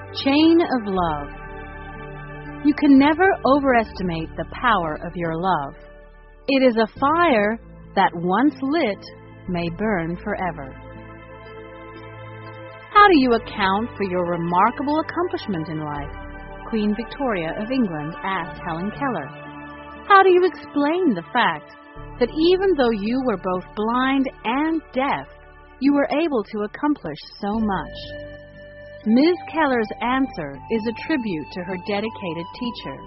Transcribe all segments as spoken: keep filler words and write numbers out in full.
Chain of love. You can never overestimate the power of your love. It is a fire that once lit may burn forever. How do you account for your remarkable accomplishment in life? Queen Victoria of England asked Helen Keller. How do you explain the fact that even though you were both blind and deaf, you were able to accomplish so much? Miz Keller's answer is a tribute to her dedicated teacher.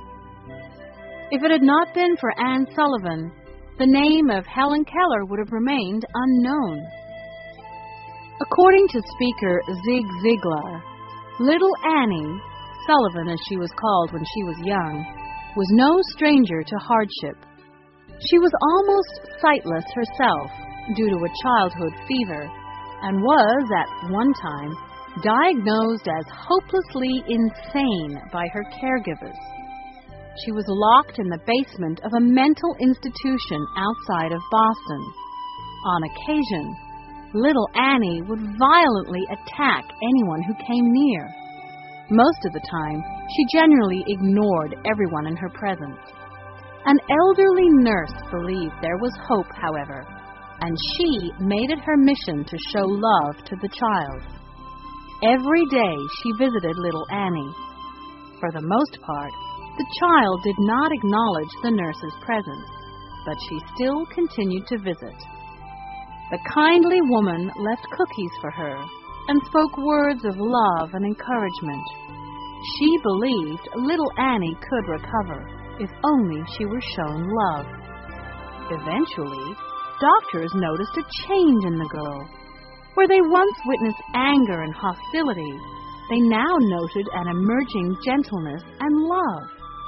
If it had not been for Anne Sullivan, the name of Helen Keller would have remained unknown. According to speaker Zig Ziglar, little Annie, Sullivan as she was called when she was young, was no stranger to hardship. She was almost sightless herself due to a childhood fever and was, at one time, diagnosed as hopelessly insane by her caregivers. She was locked in the basement of a mental institution outside of Boston. On occasion, little Annie would violently attack anyone who came near. Most of the time, she generally ignored everyone in her presence. An elderly nurse believed there was hope, however, and she made it her mission to show love to the child. Every day she visited little Annie. For the most part, the child did not acknowledge the nurse's presence, but she still continued to visit. The kindly woman left cookies for her and spoke words of love and encouragement. She believed little Annie could recover if only she were shown love. Eventually, doctors noticed a change in the girl. Where they once witnessed anger and hostility, they now noted an emerging gentleness and love.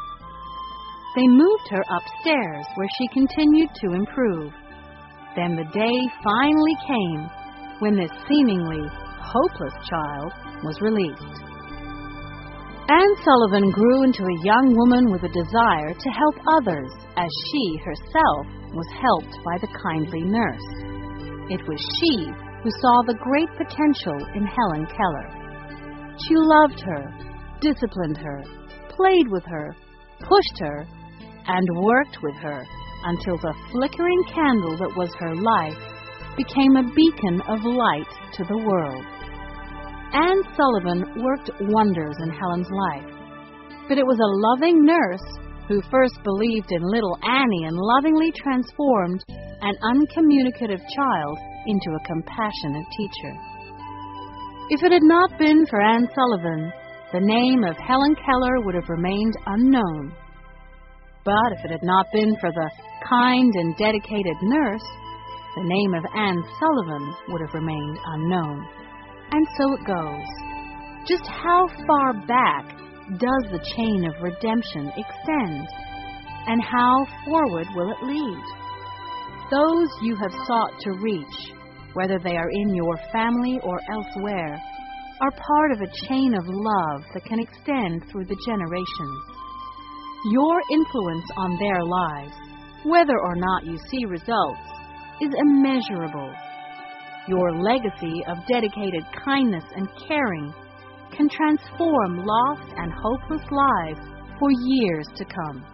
They moved her upstairs, where she continued to improve. Then the day finally came when this seemingly hopeless child was released. Anne Sullivan grew into a young woman with a desire to help others, as she herself was helped by the kindly nurse. It was she who saw the great potential in Helen Keller. She loved her, disciplined her, played with her, pushed her, and worked with her until the flickering candle that was her life became a beacon of light to the world. Anne Sullivan worked wonders in Helen's life, but it was a loving nurse who first believed in little Annie and lovingly transformed an uncommunicative child into a compassionate teacher. If it had not been for Anne Sullivan, the name of Helen Keller would have remained unknown. But if it had not been for the kind and dedicated nurse, the name of Anne Sullivan would have remained unknown. And so it goes. Just how far back does the chain of redemption extend? And how forward will it lead? Those you have sought to reach, whether they are in your family or elsewhere, are part of a chain of love that can extend through the generations. Your influence on their lives, whether or not you see results, is immeasurable. Your legacy of dedicated kindness and caring can transform lost and hopeless lives for years to come.